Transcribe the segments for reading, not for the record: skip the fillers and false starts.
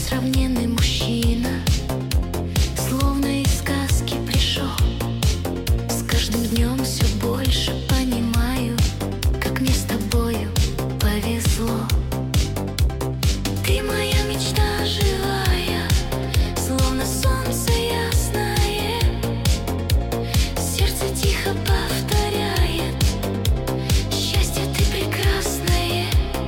несравненный мужчина, словно из сказки пришел. С каждым днем все больше понимаю, как мне с тобою повезло. Ты моя мечта живая, словно солнце ясное. Сердце тихо повторяет: счастье, ты прекрасное.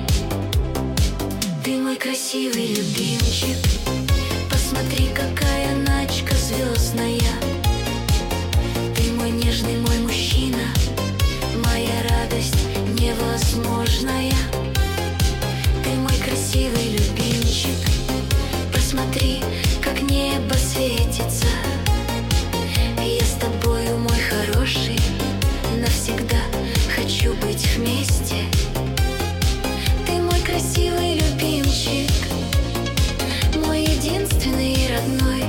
Ты мой красивый любимчик, посмотри, какая ночка звездная. Ты мой нежный, мой мужчина, моя радость невозможная. Ты мой красивый любимчик, посмотри, как небо светится. Я с тобою, мой хороший, навсегда хочу быть вместе. Ты мой красивый любимчик, мой единственный и родной.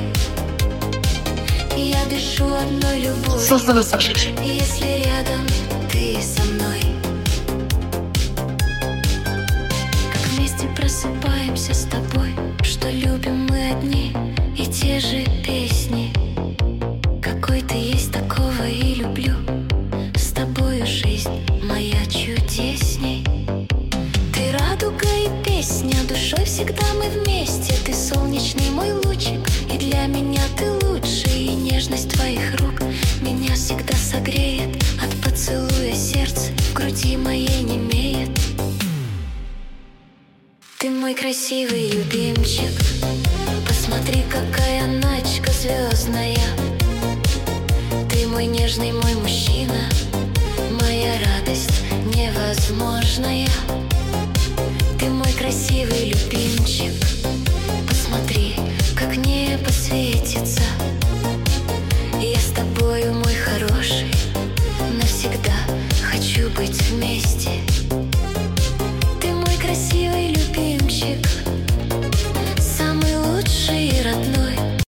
Я дышу одной любовью, если рядом ты со мной. Как вместе просыпаемся с тобой, что любим мы одни и те же песни. Какой ты есть, такого и люблю. С тобою жизнь моя чудесней. Ты радуга и песня, душой всегда мы вместе. Ты солнечный мой лучик, и для меня ты лучший. И нежность твоих рук меня всегда согреет. От поцелуя сердце в груди моей немеет. Ты мой красивый любимчик, посмотри, какая ночка звездная. Ты мой нежный, мой мужчина, моя радость невозможная. Ты мой красивый любимчик, посмотри, как небо светится. Я с тобою, мой хороший, навсегда хочу быть вместе.